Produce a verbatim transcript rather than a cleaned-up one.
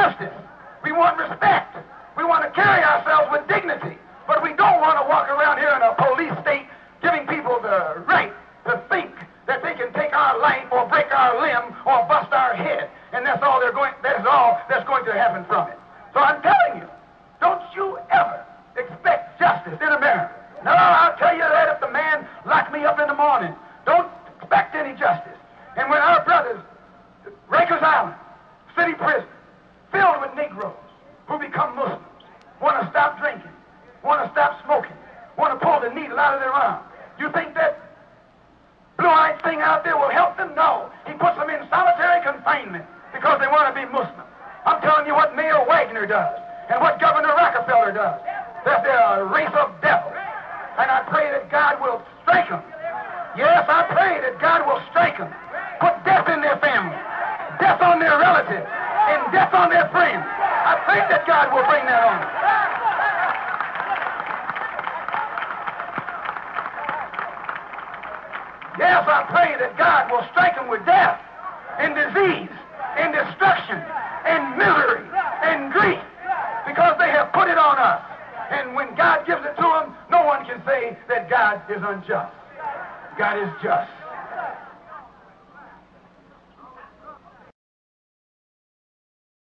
justice. We want respect. We want to carry ourselves with dignity. But we don't want to walk around here in a police state giving people the right to think that they can take our life or break our limb or bust our head. And that's all they're going, that's all that's going to happen from it. So I'm telling you, don't you ever expect justice in America. No, I'll tell you that if the man locked me up in the morning, don't expect any justice. And when our brothers, Rikers Island, city prison, filled with Negroes who become Muslims, want to stop drinking, want to stop smoking, want to pull the needle out of their arm, you think that blue-eyed thing out there will help them? No. He puts them in solitary confinement because they want to be Muslim. I'm telling you what Mayor Wagner does and what Governor Rockefeller does. That they're a race of devils. And I pray that God will strike them. Yes, I pray that God will strike them. Put death in their family, death on their relatives, and death on their friends. I pray that God will bring that on them. Yes, I pray that God will strike them with death and disease and destruction and misery and grief because they have put it on us. And when God gives it to them, no one can say that God is unjust. God is just.